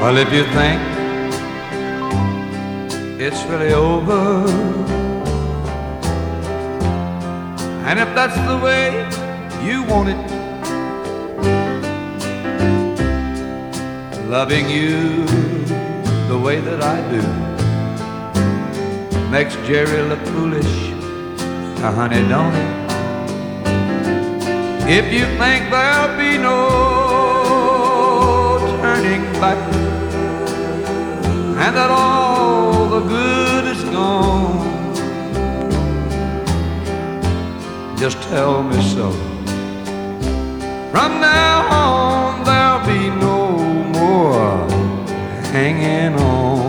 Well, if you think it's really over, and if that's the way you want it, loving you the way that I do makes Jerry look foolish, honey, don't it? If you think there'll be no turning back, and that all the good is gone, just tell me so. From now on there'll be no more hanging on.